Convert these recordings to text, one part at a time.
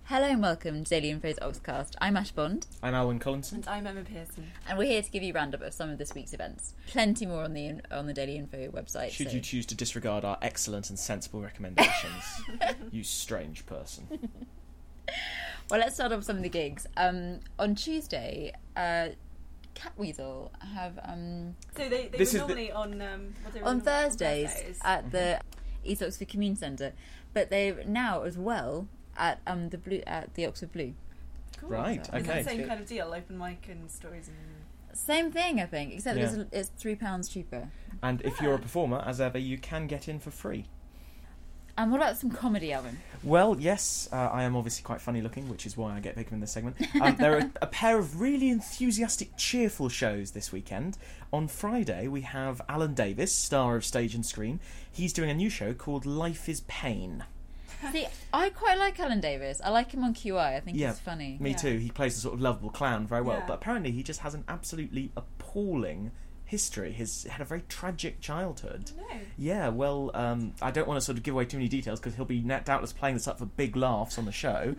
Hello and welcome to Daily Info's Oxcast. I'm Ash Bond. I'm Alwyn Collinson. And I'm Emma Pearson. And we're here to give you a roundup of some of this week's events. Plenty more on the Daily Info website. Should you choose to disregard our excellent and sensible recommendations, you strange person. Well, let's start off with some of the gigs. On Tuesday, Catweasel have... So they were normally on Thursdays at the East Oxford Community Centre, but they're now as well at the Oxford Blue. Cool. Right, So okay. It's the same kind of deal, open mic and stories and... Same thing, I think, except it's £3 cheaper. And if you're a performer, as ever, you can get in for free. And what about some comedy, Alvin? Well, yes, I am obviously quite funny looking, which is why I get picked in this segment. There are a pair of really enthusiastic, cheerful shows this weekend. On Friday, we have Alan Davis, star of Stage and Screen. He's doing a new show called Life is Pain. See, I quite like Alan Davis. I like him on QI. I think he's funny. Me too. He plays a sort of lovable clown very well. Yeah. But apparently he just has an absolutely appalling history. He's had a very tragic childhood. No. Yeah, well, I don't want to sort of give away too many details because he'll be doubtless playing this up for big laughs on the show.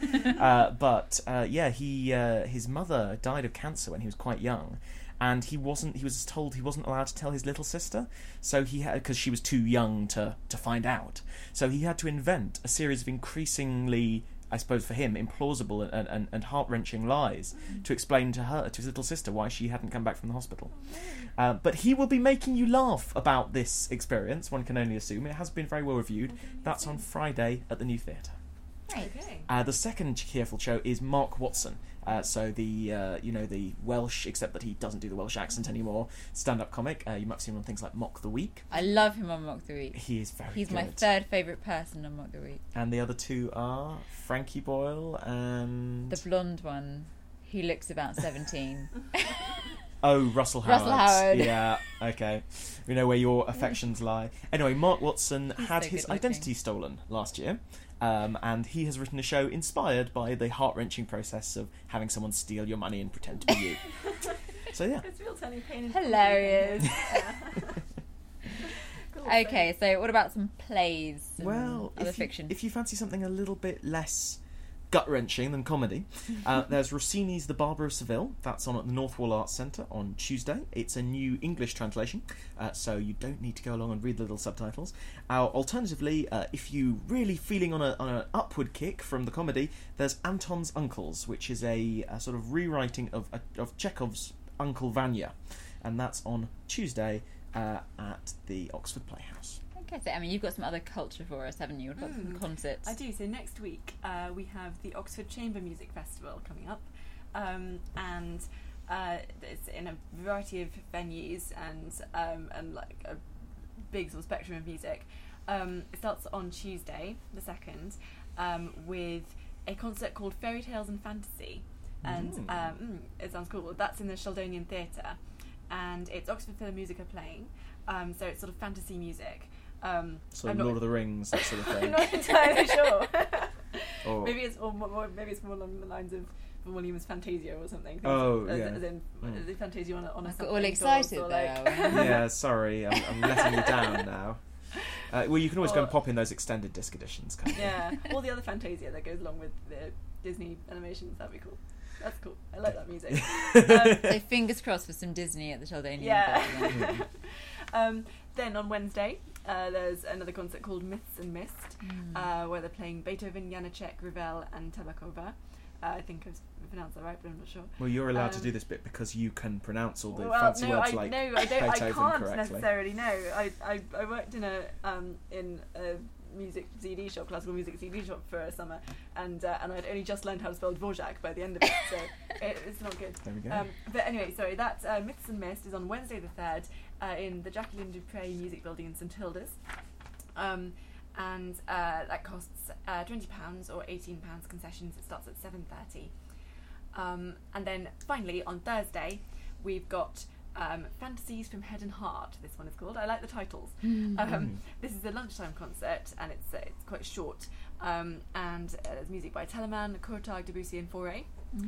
His mother died of cancer when he was quite young. And he was told he wasn't allowed to tell his little sister, so he had, because she was too young to find out. So he had to invent a series of increasingly, I suppose for him, implausible and heart-wrenching lies to explain to his little sister, why she hadn't come back from the hospital. But he will be making you laugh about this experience, one can only assume. It has been very well reviewed. That's on Friday at the New Theatre. Right. Okay. The second cheerful show is Mark Watson. So the Welsh, except that he doesn't do the Welsh accent anymore, stand-up comic. You might have seen him on things like Mock the Week. I love him on Mock the Week. He is very He's good. my third favourite person on Mock the Week. And the other two are Frankie Boyle and... The blonde one, who looks about 17. Oh, Russell Howard. Russell Howard. Yeah, okay. We know where your affections lie. Anyway, Mark Watson had so his good-looking. identity stolen last year. And he has written a show inspired by the heart-wrenching process of having someone steal your money and pretend to be you. So, yeah. It's real turning pain into Hilarious. Cool. Okay, so what about some plays and Well, other fiction? if you fancy something a little bit less gut-wrenching than comedy, there's Rossini's The Barber of Seville. That's on at the North Wall Arts Centre on Tuesday. It's a new English translation, so you don't need to go along and read the little subtitles. Alternatively, if you're really feeling on an upward kick from the comedy, there's Anton's Uncles, which is a sort of rewriting of Chekhov's Uncle Vanya, and that's on Tuesday at the Oxford Playhouse. Okay, so Emma, you've got some other culture for us, haven't you? What about some concerts? I do. So next week we have the Oxford Chamber Music Festival coming up, and it's in a variety of venues and like a big sort of spectrum of music. It starts on Tuesday, the 2nd, with a concert called Fairy Tales and Fantasy, and it sounds cool. That's in the Sheldonian Theatre, and it's Oxford Philharmonic playing, so it's sort of fantasy music. So Lord of the Rings, that sort of thing. I'm not entirely sure. Or- maybe it's more along the lines of Vaughan Williams' Fantasia or something. Oh, as, yeah. As in the Fantasia on a I got something all excited or there. like Yeah, sorry, I'm letting you down now. Well, you can always go and Or- pop in those extended disc editions, can't you? yeah, all the other Fantasia that goes along with the Disney animations. That'd be cool. That's cool. I like that music. So fingers crossed for some Disney at the Sheldonian. Yeah. Festival. Then on Wednesday, there's another concert called Myths and Mist, where they're playing Beethoven, Janacek, Ravel, and Tabakova. I think I've pronounced that right, but I'm not sure. Well, you're allowed to do this bit because you can pronounce all the Well, fancy no, words I like can't Beethoven correctly. necessarily. No, I worked in a music CD shop, classical music CD shop for a summer, and I'd only just learned how to spell Dvorak by the end of it, so it's not good. There we go. But anyway, sorry, that Myths and Mist is on Wednesday the 3rd in the Jacqueline Dupre Music Building in St Hilda's. And that costs £20 or £18 concessions. It starts at 7:30. And then finally on Thursday we've got Fantasies from Head and Heart. This one is called. I like the titles. This is a lunchtime concert and it's quite short. And there's music by Telemann, Courtag, Debussy, and Fauré.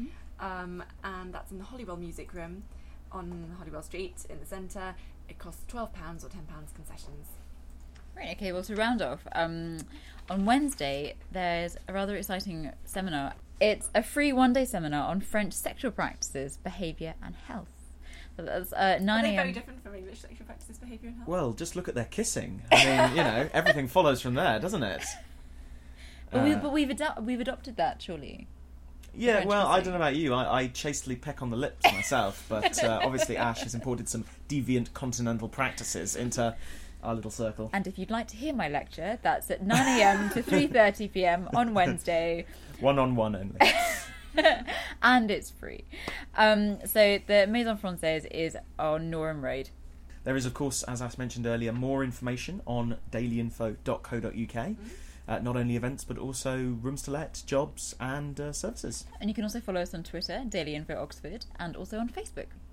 And that's in the Holywell Music Room on Holywell Street in the centre. It costs £12 or £10 concessions. Right, okay, well, to round off, on Wednesday, there's a rather exciting seminar. It's a free one-day seminar on French sexual practices, behaviour and health. So that's 9 Are they a.m. very different from English sexual practices, behaviour and health? Well, just look at their kissing. I mean, you know, everything follows from there, doesn't it? But we've adopted that, surely. Yeah, French well, I kissing. don't know about you. I chastely peck on the lips myself, but obviously Ash has imported some deviant continental practices into our little circle. And if you'd like to hear my lecture, that's at 9 a.m. to 3:30 p.m. on Wednesday. One-on-one only. And it's free. So the Maison Francaise is on Norham Road. There is, of course, as Ash mentioned earlier, more information on dailyinfo.co.uk. Not only events, but also rooms to let, jobs and services. And you can also follow us on Twitter, Daily Info Oxford, and also on Facebook.